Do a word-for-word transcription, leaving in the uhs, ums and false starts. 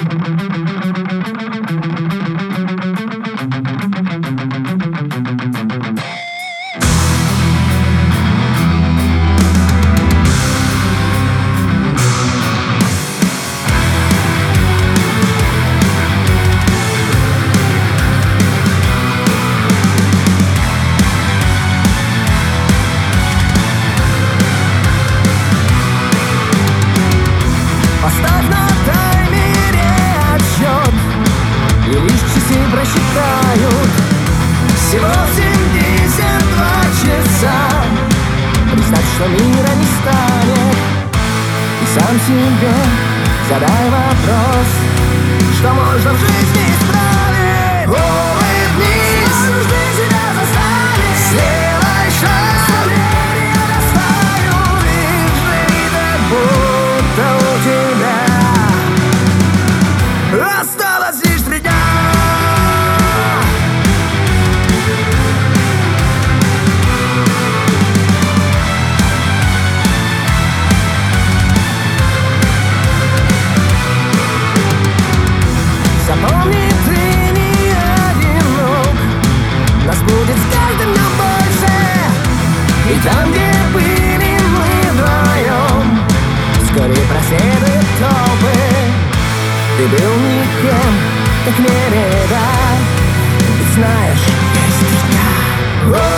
Поставь на таймере отсчет, и лишь часы просчитают всего семьдесят два часа. Представь, что мира не станет, и сам себе задай вопрос, что можно в жизни исправить. Улыбнись, нужно себя заставить, сделай шаг, я достану, лишь живи так, будто у тебя осталось лишь три дня. Запомни, ты не одинок, нас будет с каждым днем больше. И там, где были мы вдвоем, вскоре проследуют толпы. Ты был никем, так не беда, ведь знаешь, есть я.